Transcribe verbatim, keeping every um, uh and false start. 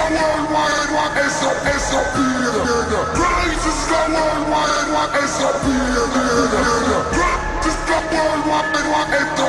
worldwide, what S O S O P, Christ is the worldwide, what S O P, Christ is the worldwide, what S O P.